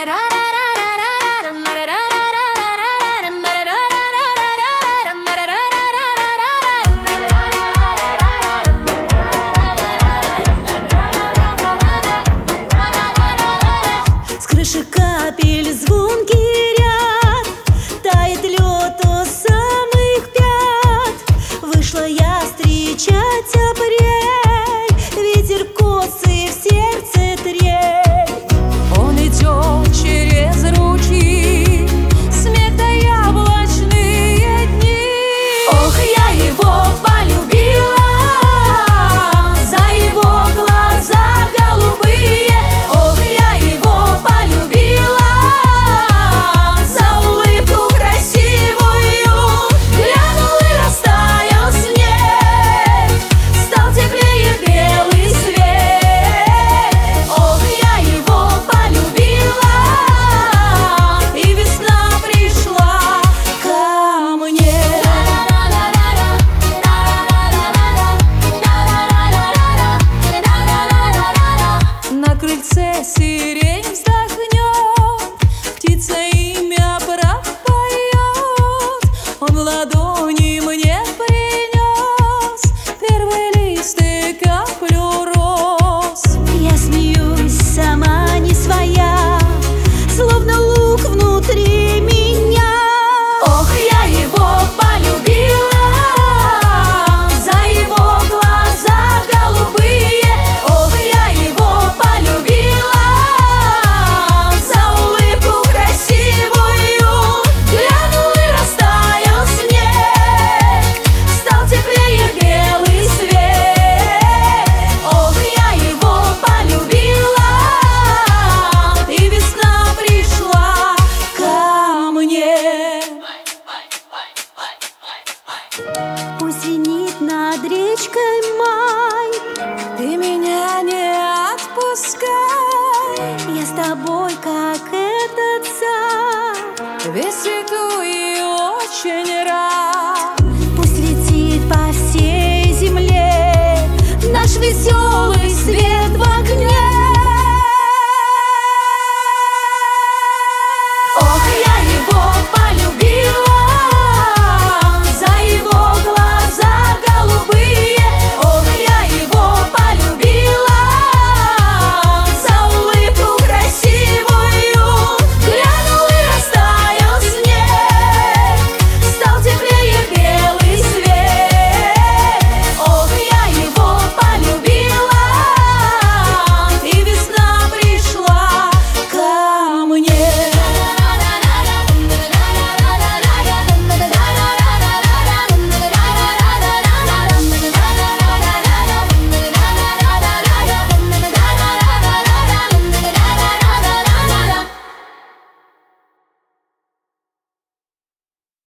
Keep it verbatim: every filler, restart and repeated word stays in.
С крыши капель звонкий ряд, тает лед у самых пят. Вышла я встречать апрель, ветер косый, в сердце трель. Он идет через ручьи, смех да яблочные дни. Ох, я его полюбила за его глаза голубые. Ох, я его полюбила за улыбку красивую. Глянул и растаял снег, стал теплее белый свет. Ох, я его полюбила, и весна пришла ко мне. На крыльце сирень вздохнет, птица имя прав поет. Он в ладони мне принес первый лист и каплю роз. Я смеюсь, сама не своя, словно лук внутри меня. Ох, я его полюбила за его глаза голубые. Ох, я его полюбила за улыбку красивую. Глянул и растаял снег, стал теплее белый свет. Ох, я его полюбила, и весна пришла ко мне. Пусть зенит над речкой май, ты меня не отпускай. Я с тобой, как этот сад, весь цвету